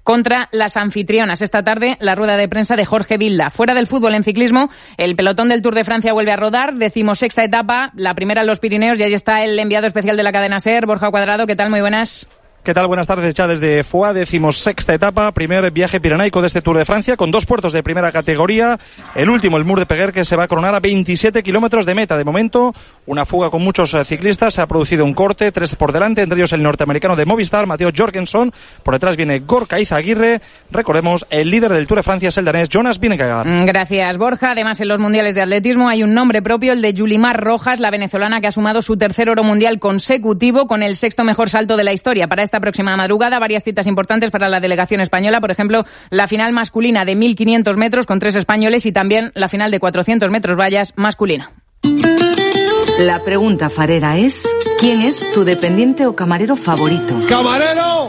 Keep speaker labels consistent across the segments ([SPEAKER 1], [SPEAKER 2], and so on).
[SPEAKER 1] contra las anfitrionas. Esta tarde la rueda de prensa de Jorge Vilda. Fuera del fútbol, en ciclismo, el pelotón del Tour de Francia vuelve a rodar, 16ª etapa, la primera en los Pirineos, y ahí está el enviado especial de la cadena SER, Borja Cuadrado. ¿Qué tal? Muy buenas.
[SPEAKER 2] ¿Qué tal? Buenas tardes, ya desde Foix, 16ª etapa, primer viaje pirenaico de este Tour de Francia, con 2 puertos de primera categoría. El último, el Mur de Péguer, que se va a coronar a 27 kilómetros de meta. De momento, una fuga con muchos ciclistas. Se ha producido un corte, 3 por delante, entre ellos el norteamericano de Movistar, Matteo Jorgensen. Por detrás viene Gorka Izaguirre. Recordemos, el líder del Tour de Francia es el danés Jonas Vingegaard.
[SPEAKER 1] Gracias, Borja. Además, en los mundiales de atletismo hay un nombre propio, el de Yulimar Rojas, la venezolana que ha sumado su tercer oro mundial consecutivo con el 6º mejor salto de la historia. Para esta próxima madrugada, varias citas importantes para la delegación española, por ejemplo, la final masculina de 1.500 metros con 3 españoles y también la final de 400 metros vallas masculina.
[SPEAKER 3] La pregunta farera es: ¿quién es tu dependiente o camarero favorito?
[SPEAKER 4] ¡Camarero!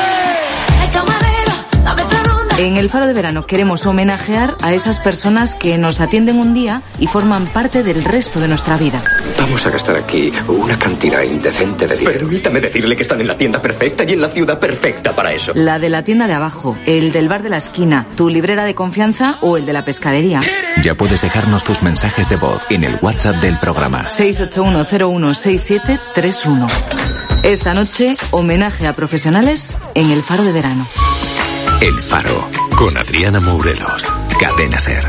[SPEAKER 3] En el Faro de Verano queremos homenajear a esas personas que nos atienden un día y forman parte del resto de nuestra vida.
[SPEAKER 5] Vamos a gastar aquí una cantidad indecente de dinero. Permítame decirle que están en la tienda perfecta y en la ciudad perfecta para eso.
[SPEAKER 3] La de la tienda de abajo, el del bar de la esquina, tu librera de confianza o el de la pescadería.
[SPEAKER 6] Ya puedes dejarnos tus mensajes de voz en el WhatsApp del programa.
[SPEAKER 3] 681016731. Esta noche, homenaje a profesionales en el Faro de Verano.
[SPEAKER 6] El Faro, con Adriana Mourelos, Cadena SER.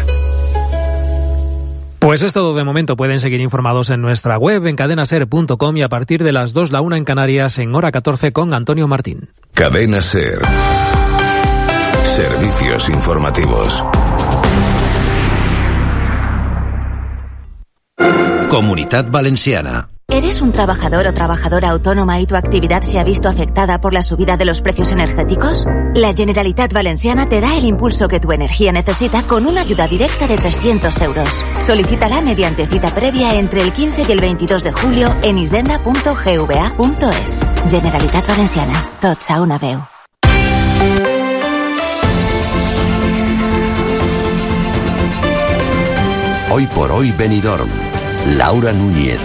[SPEAKER 7] Pues es todo de momento. Pueden seguir informados en nuestra web, en cadenaser.com, y a partir de las 2, la 1 en Canarias, en hora 14 con Antonio Martín.
[SPEAKER 6] Cadena SER. Servicios informativos. Comunitat Valenciana.
[SPEAKER 8] ¿Eres un trabajador o trabajadora autónoma y tu actividad se ha visto afectada por la subida de los precios energéticos? La Generalitat Valenciana te da el impulso que tu energía necesita con una ayuda directa de 300 euros. Solicítala mediante cita previa entre el 15 y el 22 de julio en hisenda.gva.es. Generalitat Valenciana. Tots a una veu.
[SPEAKER 6] Hoy por hoy Benidorm. Laura Núñez.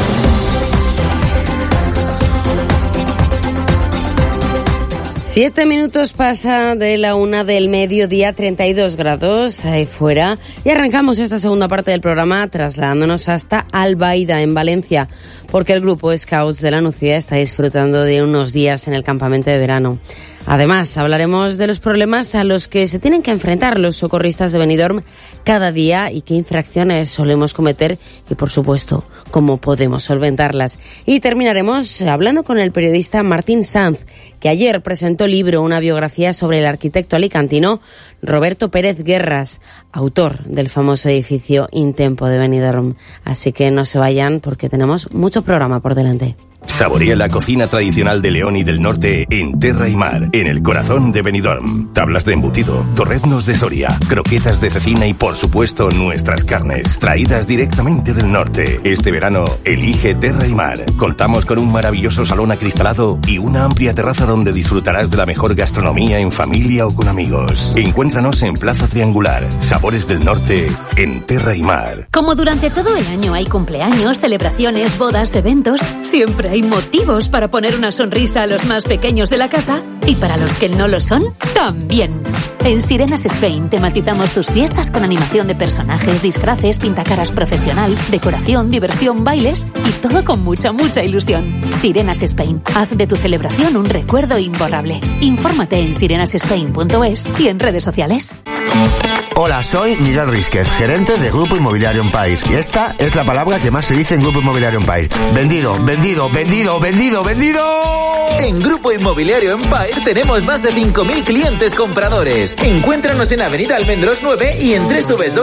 [SPEAKER 9] 7 minutos pasa de la 1 del mediodía, 32 grados ahí fuera, y arrancamos esta segunda parte del programa trasladándonos hasta Albaida, en Valencia, porque el grupo Scouts de la Nucía está disfrutando de unos días en el campamento de verano. Además, hablaremos de los problemas a los que se tienen que enfrentar los socorristas de Benidorm cada día y qué infracciones solemos cometer y, por supuesto, cómo podemos solventarlas. Y terminaremos hablando con el periodista Martín Sanz, que ayer presentó libro, una biografía sobre el arquitecto alicantino Roberto Pérez Guerras, autor del famoso edificio Intempo de Benidorm. Así que no se vayan porque tenemos mucho programa por delante.
[SPEAKER 10] Saborea la cocina tradicional de León y del Norte en Terra y Mar, en el corazón de Benidorm. Tablas de embutido, torreznos de Soria, croquetas de cecina y, por supuesto, nuestras carnes, traídas directamente del norte. Este verano, elige Terra y Mar. Contamos con un maravilloso salón acristalado y una amplia terraza donde disfrutarás de la mejor gastronomía en familia o con amigos. Encuéntranos en Plaza Triangular, Sabores del Norte, en Terra y Mar.
[SPEAKER 11] Como durante todo el año hay cumpleaños, celebraciones, bodas, eventos, siempre hay motivos para poner una sonrisa a los más pequeños de la casa, y para los que no lo son, también. En Sirenas Spain tematizamos tus fiestas con animación de personajes, disfraces, pintacaras profesional, decoración, diversión, bailes y todo con mucha ilusión. Sirenas Spain, haz de tu celebración un recuerdo imborrable. Infórmate en sirenasespain.es y en redes sociales.
[SPEAKER 12] Hola, soy Miguel Rísquez, gerente de Grupo Inmobiliario Empire, y esta es la palabra que más se dice en Grupo Inmobiliario Empire: vendido, vendido, vendido, vendido, vendido.
[SPEAKER 13] En Grupo Inmobiliario Empire tenemos más de 5.000 clientes compradores. Encuéntranos en Avenida Almendros 9 y en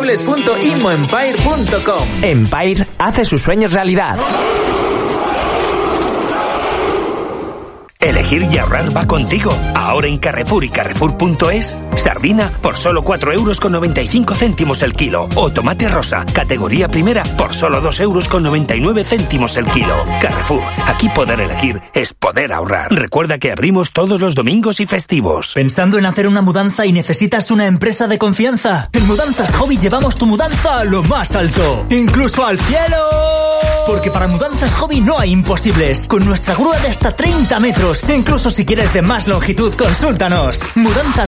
[SPEAKER 13] www.inmoempire.com.
[SPEAKER 14] Empire hace sus sueños realidad. Elegir y ahorrar va contigo. Ahora en Carrefour y Carrefour.es, sardina por solo 4,95 € el kilo. O tomate rosa, categoría primera, por solo 2,99 € el kilo. Carrefour, aquí poder elegir es poder ahorrar. Recuerda que abrimos todos los domingos y festivos.
[SPEAKER 15] ¿Pensando en hacer una mudanza y necesitas una empresa de confianza? En Mudanzas Hobby llevamos tu mudanza a lo más alto, incluso al cielo. Porque para Mudanzas Hobby no hay imposibles. Con nuestra grúa de hasta 30 metros. Incluso si quieres de más longitud, consúltanos. Mudanzas